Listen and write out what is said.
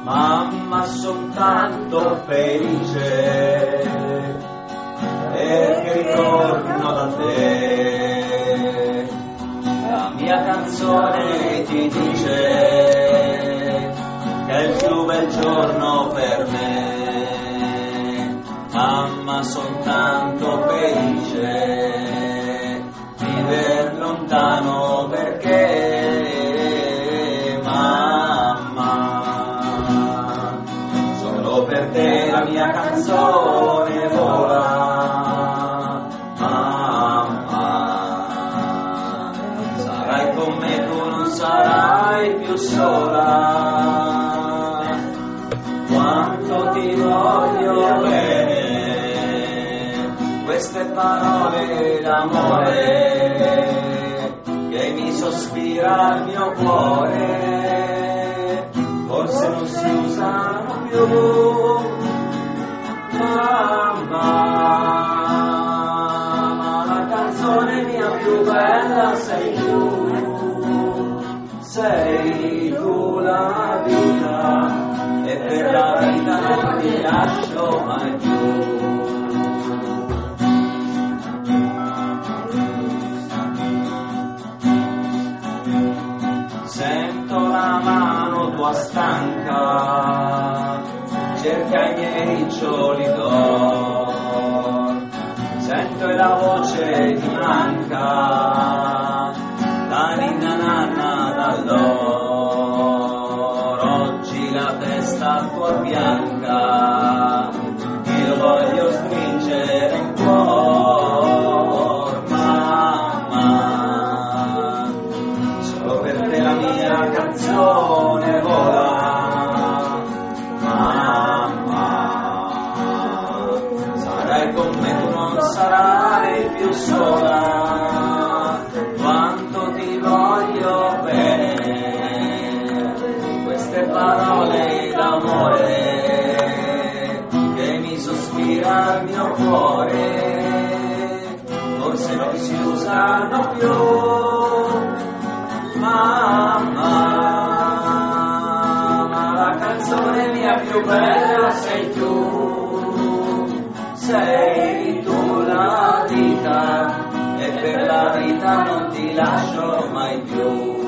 mamma, soltanto felice perché ritorno da te. La mia canzone ti dice che è il più bel giorno per me. Mamma, soltanto felice viver lontano perché mamma, solo per te la mia canzone vola. Mamma, sarai con me, tu non sarai più sola, quanto ti voglio bene. Queste parole d'amore che mi sospira il mio cuore, forse non si usano più. Mamma, ma la canzone mia più bella sei tu la vita, e per la vita non ti lascio mai più. Sento la mano tua stanca, cerca i miei riccioli d'or, sento e la voce ti manca, la ninna nanna dall'or. Oggi la testa tua bianca, io voglio stringere in cuor. Mamma, solo per te la mia canzone vola. Mamma, sarai con me, tu non sarai più sola, quanto ti voglio bene. Queste parole d'amore che mi sospira il mio cuore, forse non si usano più. Mamma, ma la canzone mia più bella sei tu la vita, e per la vita non ti lascio mai più.